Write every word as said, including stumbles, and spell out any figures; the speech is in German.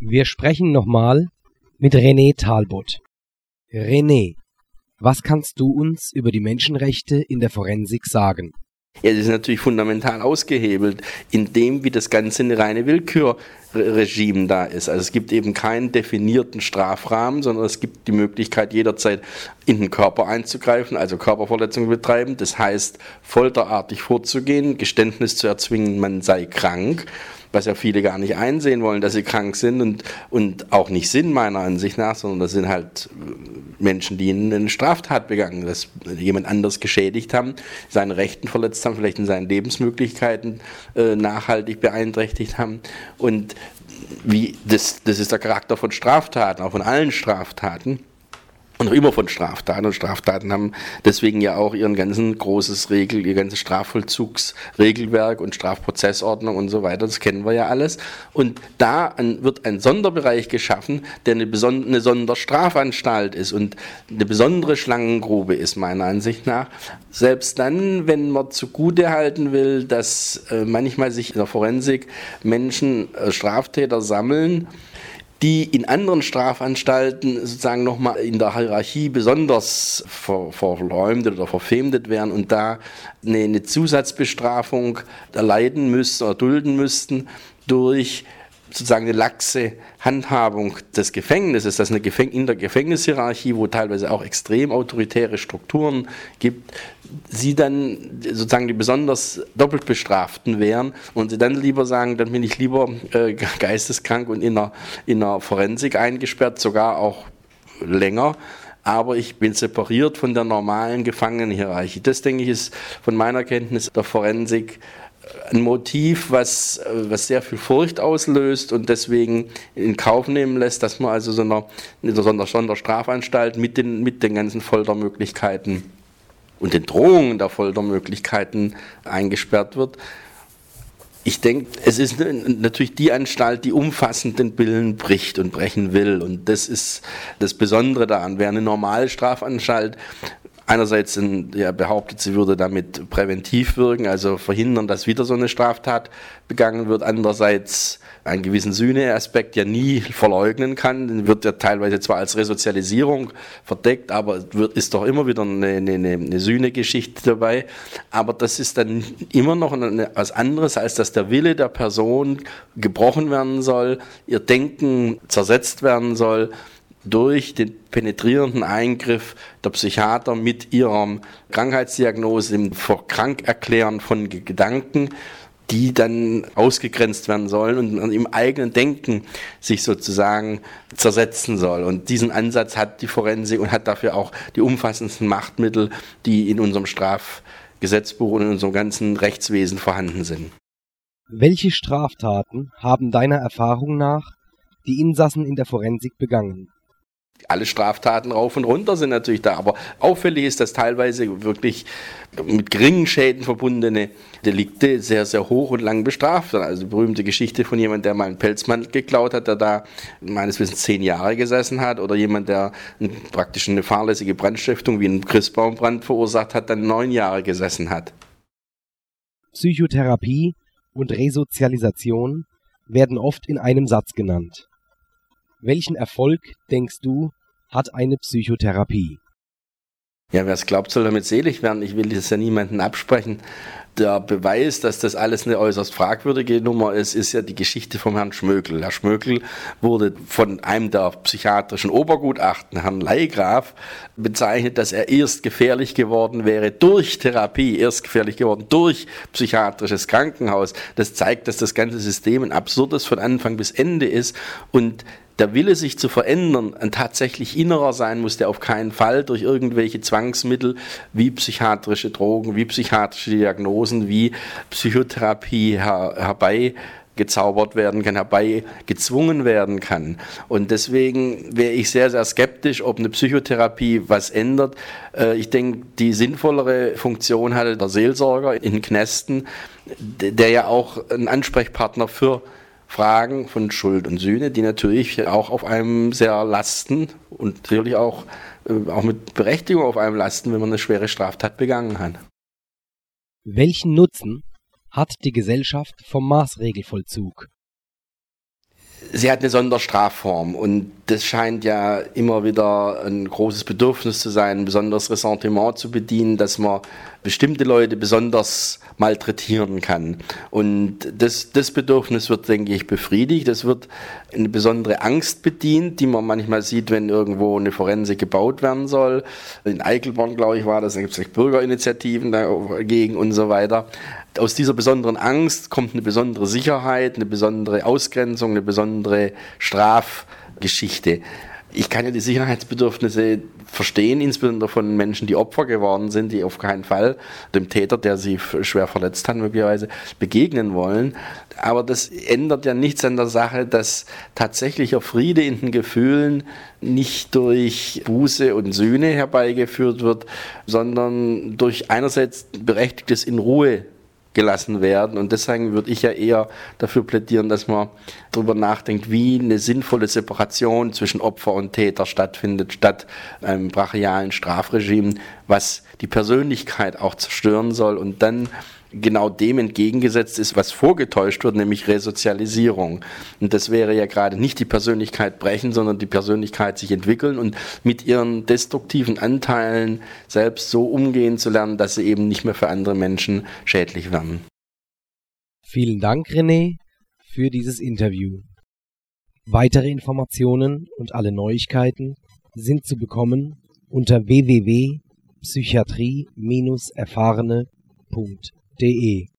Wir sprechen nochmal mit René Talbot. René, was kannst du uns über die Menschenrechte in der Forensik sagen? Ja, das ist natürlich fundamental ausgehebelt, in dem, wie das Ganze eine reine Willkürregime da ist. Also es gibt eben keinen definierten Strafrahmen, sondern es gibt die Möglichkeit, jederzeit in den Körper einzugreifen, also Körperverletzung betreiben. Das heißt, folterartig vorzugehen, Geständnis zu erzwingen, man sei krank, was ja viele gar nicht einsehen wollen, dass sie krank sind und, und auch nicht sind meiner Ansicht nach, sondern das sind halt Menschen, die eine Straftat begangen, dass jemand anders geschädigt haben, seine Rechten verletzt haben, vielleicht in seinen Lebensmöglichkeiten äh, nachhaltig beeinträchtigt haben. Und wie das, das ist der Charakter von Straftaten, auch von allen Straftaten. Und auch immer von Straftaten. Und Straftaten haben deswegen ja auch ihren ganzen großes Regel, ihr ganzes Strafvollzugsregelwerk und Strafprozessordnung und so weiter. Das kennen wir ja alles. Und da wird ein Sonderbereich geschaffen, der eine, beson- eine Sonderstrafanstalt ist und eine besondere Schlangengrube ist, meiner Ansicht nach. Selbst dann, wenn man zugute halten will, dass äh, manchmal sich in der Forensik Menschen, äh, Straftäter sammeln, die in anderen Strafanstalten sozusagen nochmal in der Hierarchie besonders ver, verleumdet oder verfemdet werden und da eine, eine Zusatzbestrafung erleiden müssten oder dulden müssten durch sozusagen eine laxe Handhabung des Gefängnisses, das eine Gefäng- in der Gefängnishierarchie, wo teilweise auch extrem autoritäre Strukturen gibt, sie dann sozusagen die besonders doppelt Bestraften wären und sie dann lieber sagen, dann bin ich lieber äh, geisteskrank und in einer, in einer Forensik eingesperrt, sogar auch länger, aber ich bin separiert von der normalen Gefangenenhierarchie. Das, denke ich, ist von meiner Kenntnis der Forensik ein Motiv, was, was sehr viel Furcht auslöst und deswegen in Kauf nehmen lässt, dass man also so einer, in einer Sonderstrafanstalt mit den, mit den ganzen Foltermöglichkeiten und den Drohungen der Foltermöglichkeiten eingesperrt wird. Ich denke, es ist natürlich die Anstalt, die umfassend den Willen bricht und brechen will und das ist das Besondere daran. Wer eine normale Strafanstalt einerseits in, ja, behauptet, sie würde damit präventiv wirken, also verhindern, dass wieder so eine Straftat begangen wird. Andererseits einen gewissen Sühneaspekt ja nie verleugnen kann. Den wird ja teilweise zwar als Resozialisierung verdeckt, aber wird, ist doch immer wieder eine, eine, eine Sühnegeschichte dabei. Aber das ist dann immer noch eine, was anderes, als dass der Wille der Person gebrochen werden soll, ihr Denken zersetzt werden soll, durch den penetrierenden Eingriff der Psychiater mit ihrer Krankheitsdiagnose, dem Verkrankerklären von Gedanken, die dann ausgegrenzt werden sollen und im eigenen Denken sich sozusagen zersetzen soll. Und diesen Ansatz hat die Forensik und hat dafür auch die umfassendsten Machtmittel, die in unserem Strafgesetzbuch und in unserem ganzen Rechtswesen vorhanden sind. Welche Straftaten haben deiner Erfahrung nach die Insassen in der Forensik begangen? Alle Straftaten rauf und runter sind natürlich da, aber auffällig ist, dass teilweise wirklich mit geringen Schäden verbundene Delikte sehr, sehr hoch und lang bestraft werden. Also die berühmte Geschichte von jemandem, der mal einen Pelzmantel geklaut hat, der da meines Wissens zehn Jahre gesessen hat, oder jemand, der praktisch eine fahrlässige Brandstiftung wie einen Christbaumbrand verursacht hat, dann neun Jahre gesessen hat. Psychotherapie und Resozialisation werden oft in einem Satz genannt. Welchen Erfolg, denkst du, hat eine Psychotherapie? Ja, wer es glaubt, soll damit selig werden. Ich will das ja niemandem absprechen. Der Beweis, dass das alles eine äußerst fragwürdige Nummer ist, ist ja die Geschichte vom Herrn Schmökel. Herr Schmökel wurde von einem der psychiatrischen Obergutachten, Herrn Leigraf, bezeichnet, dass er erst gefährlich geworden wäre durch Therapie, erst gefährlich geworden durch psychiatrisches Krankenhaus. Das zeigt, dass das ganze System ein absurdes von Anfang bis Ende ist und der Wille, sich zu verändern, ein tatsächlich innerer sein muss, der auf keinen Fall durch irgendwelche Zwangsmittel wie psychiatrische Drogen, wie psychiatrische Diagnosen, wie Psychotherapie her- herbeigezaubert werden kann, herbeigezwungen werden kann. Und deswegen wäre ich sehr, sehr skeptisch, ob eine Psychotherapie was ändert. Ich denke, die sinnvollere Funktion hatte der Seelsorger in Knästen, der ja auch ein Ansprechpartner für Fragen von Schuld und Sühne, die natürlich auch auf einem sehr lasten und natürlich auch, äh, auch mit Berechtigung auf einem lasten, wenn man eine schwere Straftat begangen hat. Welchen Nutzen hat die Gesellschaft vom Maßregelvollzug? Sie hat eine Sonderstrafform und das scheint ja immer wieder ein großes Bedürfnis zu sein, ein besonderes Ressentiment zu bedienen, dass man bestimmte Leute besonders malträtieren kann. Und das, das Bedürfnis wird, denke ich, befriedigt. Es wird eine besondere Angst bedient, die man manchmal sieht, wenn irgendwo eine Forensik gebaut werden soll. In Eichelborn, glaube ich, war das, da gibt es Bürgerinitiativen dagegen und so weiter. Aus dieser besonderen Angst kommt eine besondere Sicherheit, eine besondere Ausgrenzung, eine besondere Strafgeschichte. Ich kann ja die Sicherheitsbedürfnisse verstehen, insbesondere von Menschen, die Opfer geworden sind, die auf keinen Fall dem Täter, der sie schwer verletzt hat, möglicherweise begegnen wollen. Aber das ändert ja nichts an der Sache, dass tatsächlicher Friede in den Gefühlen nicht durch Buße und Sühne herbeigeführt wird, sondern durch einerseits berechtigtes in Ruhe gelassen werden. Und deswegen würde ich ja eher dafür plädieren, dass man darüber nachdenkt, wie eine sinnvolle Separation zwischen Opfer und Täter stattfindet, statt einem brachialen Strafregime, was die Persönlichkeit auch zerstören soll und dann genau dem entgegengesetzt ist, was vorgetäuscht wird, nämlich Resozialisierung. Und das wäre ja gerade nicht die Persönlichkeit brechen, sondern die Persönlichkeit sich entwickeln und mit ihren destruktiven Anteilen selbst so umgehen zu lernen, dass sie eben nicht mehr für andere Menschen schädlich werden. Vielen Dank, René, für dieses Interview. Weitere Informationen und alle Neuigkeiten sind zu bekommen unter w w w punkt psychiatrie Bindestrich erfahrene punkt de.